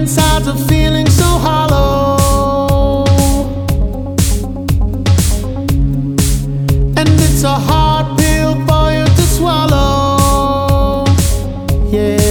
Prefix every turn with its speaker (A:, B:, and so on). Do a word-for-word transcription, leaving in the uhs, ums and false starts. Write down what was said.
A: inside's a feeling so hollow, and it's a hard pill for you to swallow. Yeah.